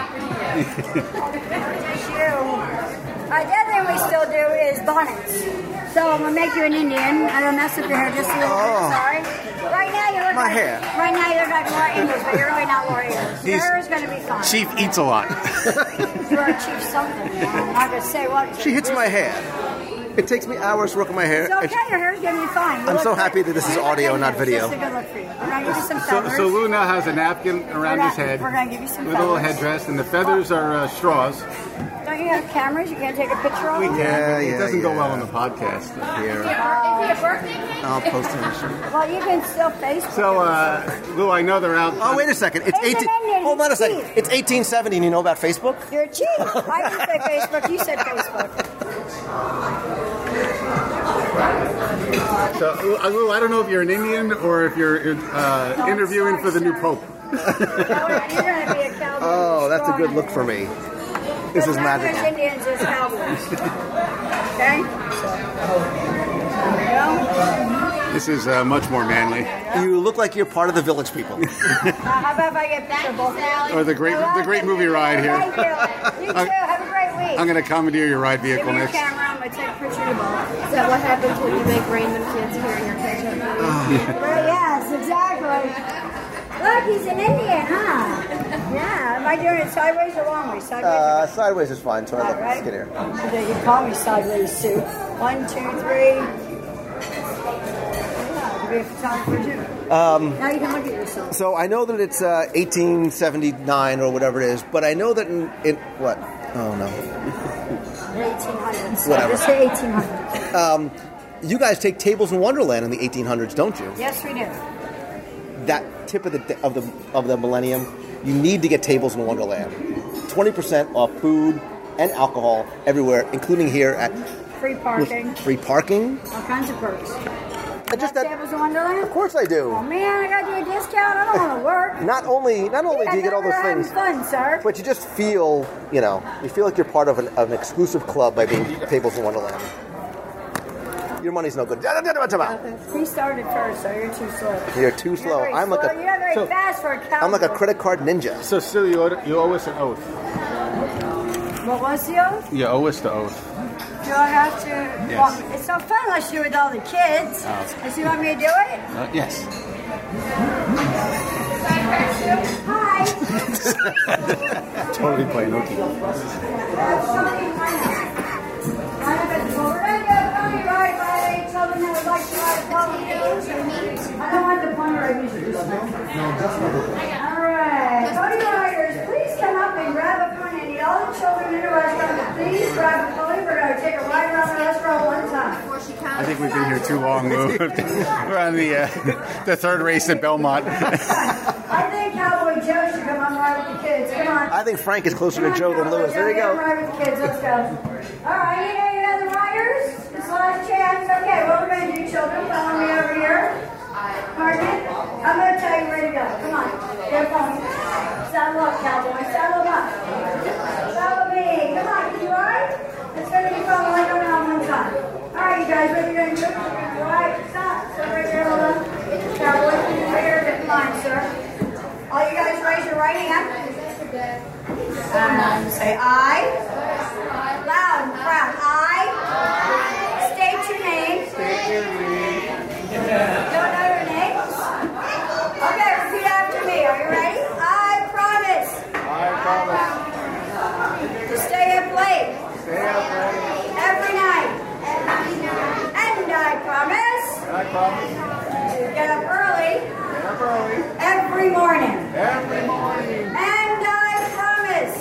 The other thing we still do is bonnets. So I'm gonna make you an Indian. I'm gonna mess up your hair just a little bit. Sorry. Right now you look My like hair. Right now you look like Laura Ingalls, but you're really not Laura Ingalls. Your hair is gonna be fine. Chief eats a lot. You're a chief something. I'm not gonna say what. She hits my hair. It takes me hours to work on my hair. It's okay. Your hair's gonna be fine. I'm so happy that this is audio, not video. It's just a good look for you. We're gonna give you some feathers. So Lou now has a napkin around his head We're gonna give you some with a little feathers. headdress, and the feathers are straws. Don't you have cameras? You can't take a picture of them? It doesn't go well on the podcast. Here. Is it a birthday cake? I'll post it. Well, you can still Facebook. So, Lou, I know they're out. Oh, wait a second. It's 18. Hold on a second. It's 1870, and you know about Facebook? You're a cheat. I didn't say Facebook. You said Facebook. So, Lou, I don't know if you're an Indian or if you're interviewing for the new Pope. You're going to be a cowboy. Oh, that's a good look for me. This is magic. Indians is cowboys. Okay? There you go. This is much more manly. You look like you're part of the village people. How about if I get a picture of both of you? Or the great movie ride here. Thank you. You too. Have a great week. I'm going to commandeer your ride vehicle Give me your next. camera. I'm going to take a picture of you both. Is that what happens when you make random kids carry your ketchup? Well, yes, exactly. Look, he's an Indian, huh? Yeah. Am I doing it sideways or long way? Sideways. Sideways is fine, so I look Right. skinnier. You can call me sideways, Sue. 1, 2, 3. Yeah, be a photographer too. Now you can look at yourself. So I know that it's 1879 or whatever it is, but I know that in what? Oh no. 1800s. Whatever. Just say 1800s. You guys take Tables in Wonderland in the 1800s, don't you? Yes, we do. That tip of the millennium, you need to get Tables in Wonderland. 20% off food and alcohol everywhere, including here at Free parking. Free parking. All kinds of perks. Just that. Tables in Wonderland? Of course I do. Oh man, I got you a discount. I don't want to work. Not only do you get all those Having things, fun, sir. but you just feel, you feel like you're part of an exclusive club by being Tables in Wonderland. Your money's no good. He started first, so you're too slow. You're too slow. You're not very fast for a cowboy. I'm like a credit card ninja. So, Sue, you owe us an oath. What was the oath? You owe us the oath. Do I have to? Yes. Well, it's no fun unless you're with all the kids. Does you want me to do it? Yes. Hi. Totally playing hooky. We're going to do a funny ride, buddy. Tell them that we'd like to ride a potatoes or meat? I don't want the Pomeranian music. All right. Pony Riders, please come up and grab a pony. I need all the children in the restaurant to please grab a pony. We're going to take a ride around the restaurant one time. I think we've been here too long, Lou. We're on the third race at Belmont. I think Cowboy Joe should come on ride with the kids. Come on. I think Frank is closer to Joe than Lewis. There you go. Come ride with the kids. Let's go. All right. Any other riders? This last chance. Okay. What we're going to do, children? Follow me over here. Margaret, I'm going to tell you where to go. Come on. Get a pony. Saddle up, Cowboy. Saddle up. Follow me. Come on. Can you ride? It's going to be fun. We're going on one time. All right, you guys. What are you going to do? Right. Stop. So right there. Hold on. Cowboy, can you right here? Come on, sir. All you guys raise your right hand. Say I. Loud and proud. I. State your name. Don't know your names? Okay, repeat after me. Are you ready? I promise. To stay up late. Every night. And I promise. To get up early. Every morning. And I promise.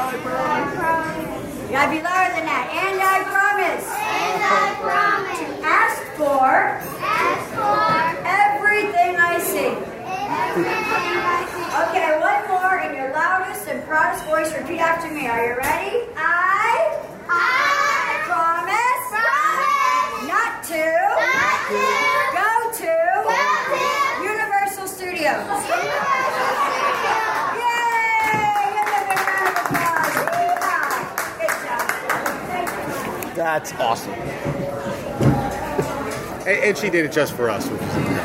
You gotta be lower than that. And I promise. To ask for everything I see. Okay, one more in your loudest and proudest voice. Repeat after me. Are you ready? I promise not to go to Universal Studios. Yay! Give them a round of applause. Good job. Thank you. That's awesome. And she did it just for us.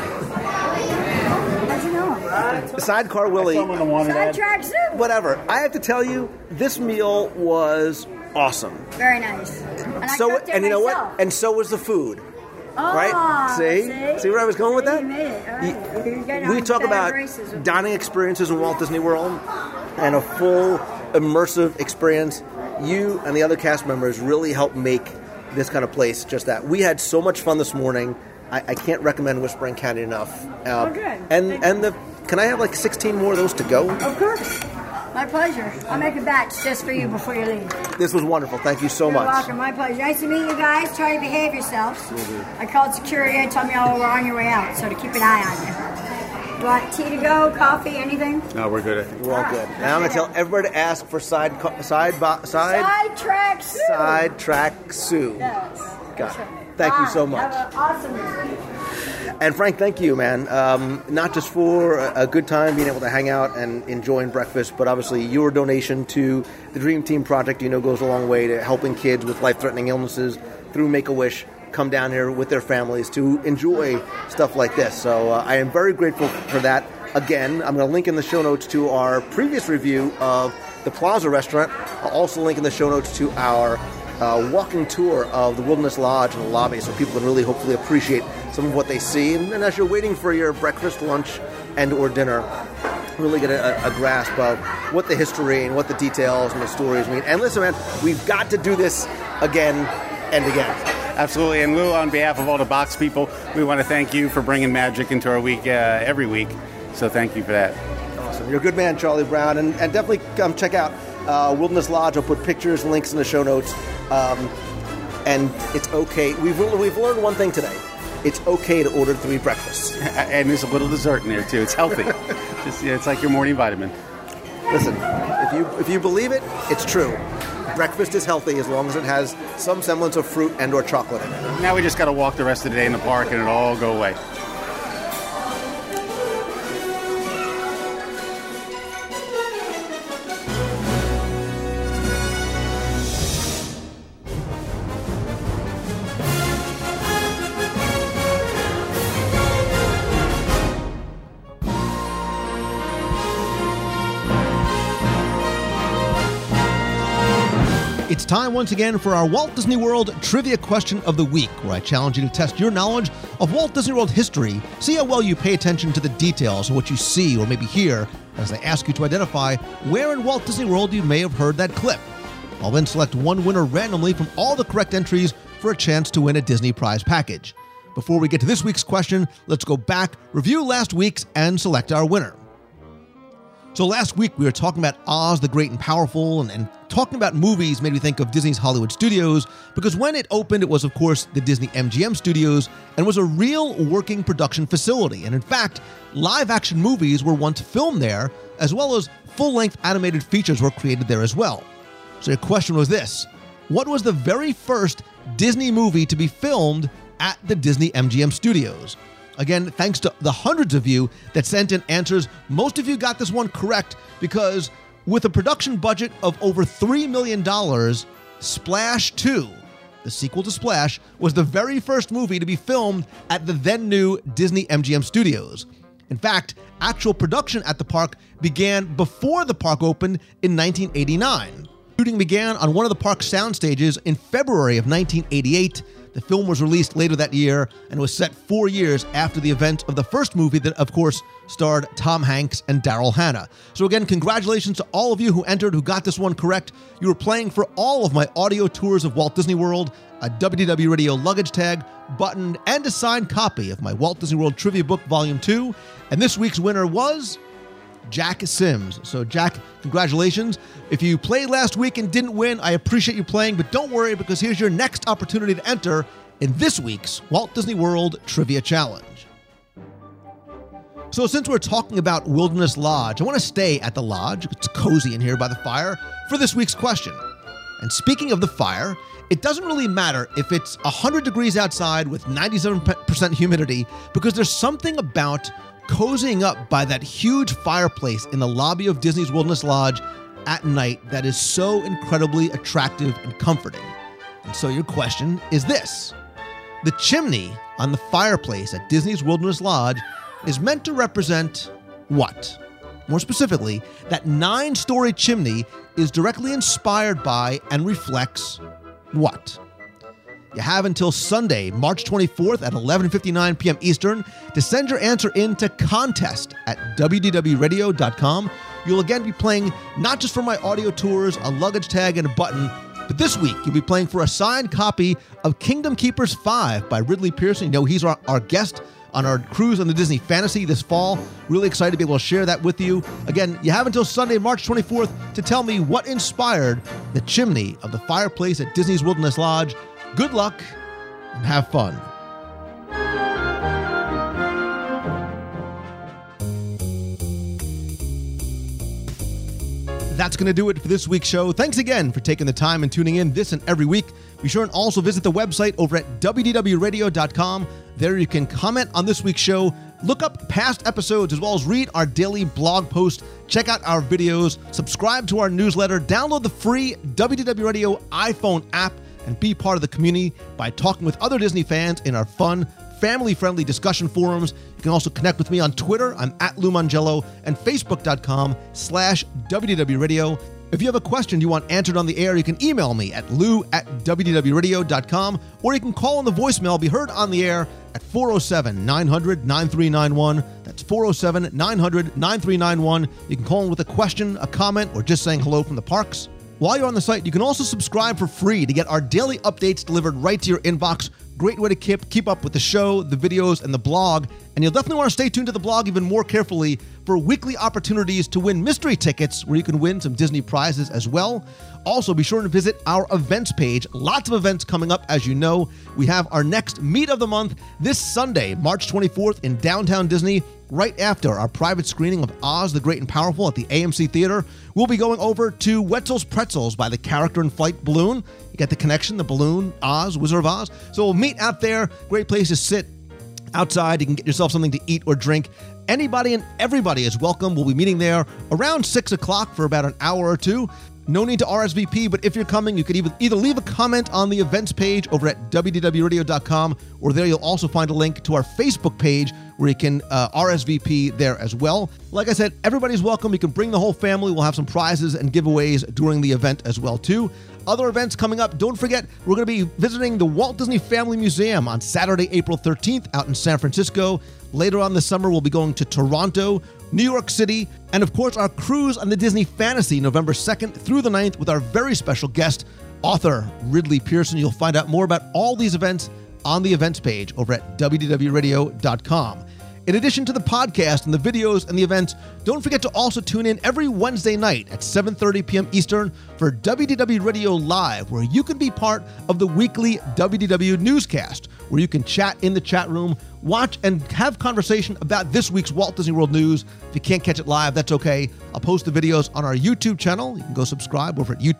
How'd you know? Sidecar Willie. Someone wanted that. Sidetrack soup. Whatever. I have to tell you, this meal was awesome. Very nice. And I So, cooked it and you know myself. what? And so was the food. Oh, Right? See where I was going with that? You made it. All right. You're getting We on talk better about graces with dining experiences in Walt Disney World and a full immersive experience. You and the other cast members really helped make this kind of place just that. We had so much fun this morning. I can't recommend Whispering Canyon enough. good. And can I have like 16 more of those to go? Of course. My pleasure. I'll make a batch just for you before you leave. This was wonderful. Thank you so You're much. welcome. My pleasure. Nice to meet you guys. Try to behave yourselves. I called security and told me y'all were on your way out, so to keep an eye on you. You want tea to go, coffee, anything? No, we're good. We're all good. Now I'm going to tell everybody to ask for Sidetrack soup. Sidetrack Sue. Yes. Got it. Thank you so much. Have an awesome day. And Frank, thank you, man. Not just for a good time being able to hang out and enjoying breakfast, but obviously your donation to the Dream Team Project, goes a long way to helping kids with life-threatening illnesses through Make-A-Wish come down here with their families to enjoy stuff like this. So I am very grateful for that. Again, I'm going to link in the show notes to our previous review of the Plaza Restaurant. I'll also link in the show notes to our walking tour of the Wilderness Lodge and the lobby so people can really hopefully appreciate some of what they see. And as you're waiting for your breakfast, lunch, and or dinner, really get a grasp of what the history and what the details and the stories mean. And listen, man, we've got to do this again and again. Absolutely. And Lou, on behalf of all the box people, we want to thank you for bringing magic into our week every week. So thank you for that. Awesome. You're a good man, Charlie Brown. And definitely come check out Wilderness Lodge. I'll put pictures and links in the show notes. And it's okay. We've learned one thing today. It's okay to order 3 breakfasts. And there's a little dessert in there, too. It's healthy. It's like your morning vitamin. Listen, if you believe it, it's true. Breakfast is healthy as long as it has some semblance of fruit and or chocolate in it. Now we just got to walk the rest of the day in the park and it'll all go away. It's time once again for our Walt Disney World Trivia Question of the Week, where I challenge you to test your knowledge of Walt Disney World history, see how well you pay attention to the details of what you see or maybe hear as they ask you to identify where in Walt Disney World you may have heard that clip. I'll then select one winner randomly from all the correct entries for a chance to win a Disney prize package. Before we get to this week's question, let's go back, review last week's, and select our winner. So last week we were talking about Oz the Great and Powerful, and talking about movies made me think of Disney's Hollywood Studios, because when it opened, it was of course the Disney MGM Studios and was a real working production facility. And in fact, live action movies were once filmed there, as well as full-length animated features were created there as well. So your question was this: what was the very first Disney movie to be filmed at the Disney MGM Studios? Again, thanks to the hundreds of you that sent in answers. Most of you got this one correct, because with a production budget of over $3 million, Splash 2, the sequel to Splash, was the very first movie to be filmed at the then new Disney MGM Studios. In fact, actual production at the park began before the park opened in 1989. Shooting began on one of the park's sound stages in February of 1988. The film was released later that year and was set 4 years after the event of the first movie that, of course, starred Tom Hanks and Daryl Hannah. So again, congratulations to all of you who entered, who got this one correct. You were playing for all of my audio tours of Walt Disney World, a WDW Radio luggage tag, button, and a signed copy of my Walt Disney World Trivia Book Volume 2. And this week's winner was Jack Sims. So Jack, congratulations. If you played last week and didn't win, I appreciate you playing, but don't worry, because here's your next opportunity to enter in this week's Walt Disney World Trivia Challenge. So since we're talking about Wilderness Lodge, I want to stay at the lodge. It's cozy in here by the fire for this week's question. And speaking of the fire, it doesn't really matter if it's 100 degrees outside with 97% humidity, because there's something about cozying up by that huge fireplace in the lobby of Disney's Wilderness Lodge at night that is so incredibly attractive and comforting. And so your question is this: the chimney on the fireplace at Disney's Wilderness Lodge is meant to represent what? More specifically, that 9-story chimney is directly inspired by and reflects what? You have until Sunday, March 24th at 11:59 p.m. Eastern to send your answer in to contest@wdwradio.com. You'll again be playing not just for my audio tours, a luggage tag, and a button, but this week you'll be playing for a signed copy of Kingdom Keepers 5 by Ridley Pearson. You know, he's our guest on our cruise on the Disney Fantasy this fall. Really excited to be able to share that with you. Again, you have until Sunday, March 24th to tell me what inspired the chimney of the fireplace at Disney's Wilderness Lodge. Good luck and have fun. That's going to do it for this week's show. Thanks again for taking the time and tuning in this and every week. Be sure and also visit the website over at wdwradio.com. There you can comment on this week's show, look up past episodes, as well as read our daily blog post, check out our videos, subscribe to our newsletter, download the free WDW Radio iPhone app, and be part of the community by talking with other Disney fans in our fun, family-friendly discussion forums. You can also connect with me on Twitter. I'm at Lou Mongello, and Facebook.com/WDW Radio. If you have a question you want answered on the air, you can email me at lou@wdwradio.com, or you can call on the voicemail, be heard on the air at 407-900-9391. That's 407-900-9391. You can call in with a question, a comment, or just saying hello from the parks. While you're on the site, you can also subscribe for free to get our daily updates delivered right to your inbox. Great way to keep up with the show, the videos, and the blog. And you'll definitely want to stay tuned to the blog even more carefully for weekly opportunities to win mystery tickets, where you can win some Disney prizes as well. Also, be sure to visit our events page. Lots of events coming up, as you know. We have our next Meet of the Month this Sunday, March 24th in downtown Disney, right after our private screening of Oz the Great and Powerful at the AMC Theater. We'll be going over to Wetzel's Pretzels by the Character in Flight balloon. You get the connection, the balloon, Oz, Wizard of Oz. So we'll meet out there. Great place to sit outside. You can get yourself something to eat or drink. Anybody and everybody is welcome. We'll be meeting there around 6 o'clock for about an hour or two. No need to RSVP, but if you're coming, you could either leave a comment on the events page over at wdwradio.com, or there you'll also find a link to our Facebook page where you can RSVP there as well. Like I said, everybody's welcome. You can bring the whole family. We'll have some prizes and giveaways during the event as well, too. Other events coming up, don't forget, we're going to be visiting the Walt Disney Family Museum on Saturday, April 13th out in San Francisco. Later on this summer, we'll be going to Toronto, New York City, and of course, our cruise on the Disney Fantasy, November 2nd through the 9th with our very special guest, author Ridley Pearson. You'll find out more about all these events on the events page over at WDWRadio.com. In addition to the podcast and the videos and the events, don't forget to also tune in every Wednesday night at 7:30 p.m. Eastern for WDW Radio Live, where you can be part of the weekly WDW newscast, where you can chat in the chat room, watch and have conversation about this week's Walt Disney World news. If you can't catch it live, that's okay. I'll post the videos on our YouTube channel. You can go subscribe over at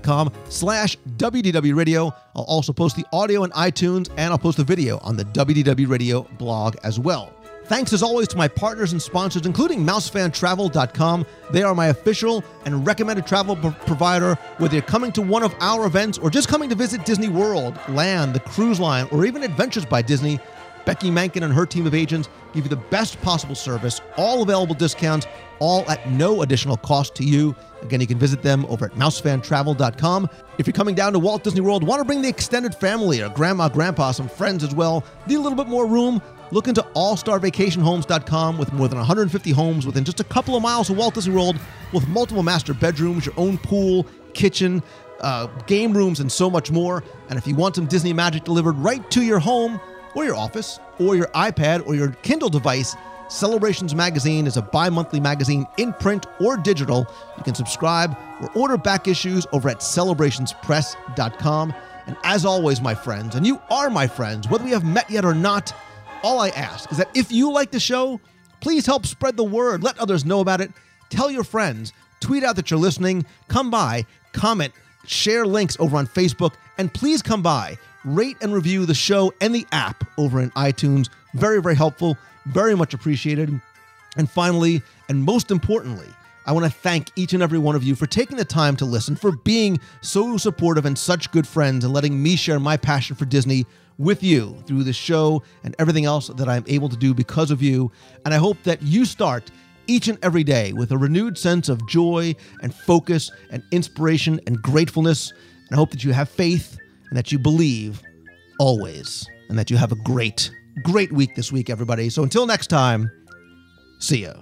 youtube.com/WDW Radio. I'll also post the audio on iTunes, and I'll post the video on the WDW Radio blog as well. Thanks as always to my partners and sponsors, including MouseFanTravel.com. They are my official and recommended travel provider, whether you're coming to one of our events or just coming to visit Disney World, Land, the cruise line, or even Adventures by Disney. Becky Mankin and her team of agents give you the best possible service, all available discounts, all at no additional cost to you. Again, you can visit them over at MouseFanTravel.com. If you're coming down to Walt Disney World, want to bring the extended family or grandma, grandpa, some friends as well, need a little bit more room, look into AllStarVacationHomes.com with more than 150 homes within just a couple of miles of Walt Disney World with multiple master bedrooms, your own pool, kitchen, game rooms, and so much more. And if you want some Disney magic delivered right to your home or your office or your iPad or your Kindle device, Celebrations Magazine is a bi-monthly magazine in print or digital. You can subscribe or order back issues over at CelebrationsPress.com. And as always, my friends, and you are my friends, whether we have met yet or not, all I ask is that if you like the show, please help spread the word. Let others know about it. Tell your friends. Tweet out that you're listening. Come by, comment, share links over on Facebook, and please come by, rate and review the show and the app over in iTunes. Very, very helpful. Very much appreciated. And finally, and most importantly, I want to thank each and every one of you for taking the time to listen, for being so supportive and such good friends, and letting me share my passion for Disney with you through the show and everything else that I'm able to do because of you. And I hope that you start each and every day with a renewed sense of joy and focus and inspiration and gratefulness. And I hope that you have faith and that you believe always, and that you have a great week this week, everybody. So until next time, see ya.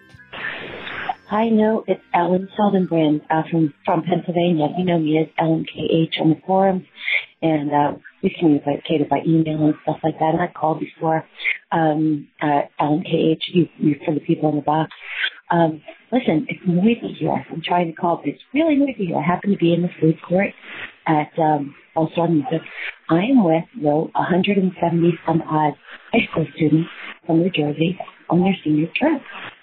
Hi, no, it's Ellen Seldenbrand from Pennsylvania. You know me as Ellen KH on the forums, and we communicated by email and stuff like that. And I called before, Ellen KH, you for the people in the box. Listen, it's noisy here. I'm trying to call, but it's really noisy here. I happen to be in the food court at All Star Music. I am with 170 some odd high school students from New Jersey on their senior trip.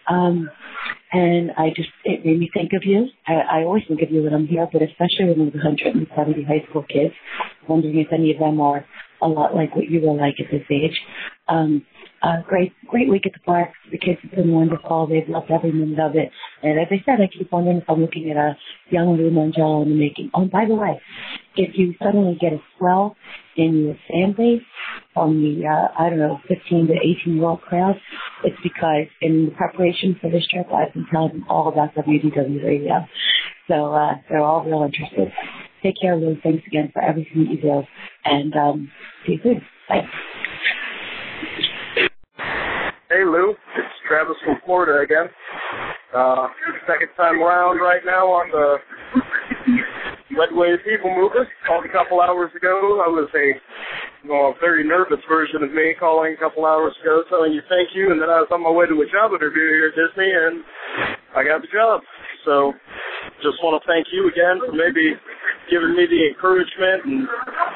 And it made me think of you. I always think of you when I'm here, but especially when there's 170 high school kids, wondering if any of them are a lot like what you were like at this age. Great week at the park. The kids have been wonderful. They've loved every minute of it. And as I said, I keep wondering if I'm looking at a young Lou Mangello in the making. Oh, by the way, if you suddenly get a swell in your fan base from the, 15 to 18-year-old crowd, it's because in the preparation for this trip, I've been telling them all about WDW Radio. So they're all real interested. Take care, Lou. Thanks again for everything that you do. And see you soon. Bye. Hey, Lou. It's Travis from Florida again. Second time around right now on the Red Wave People Mover. Called a couple hours ago. I was a very nervous version of me calling a couple hours ago telling you thank you, and then I was on my way to a job interview here at Disney, and I got the job. So just want to thank you again for maybe giving me the encouragement and,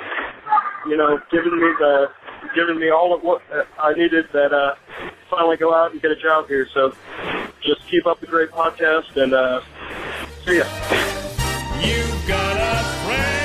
giving me all of what I needed that finally go out and get a job here. So just keep up the great podcast, and see ya. You got a friend.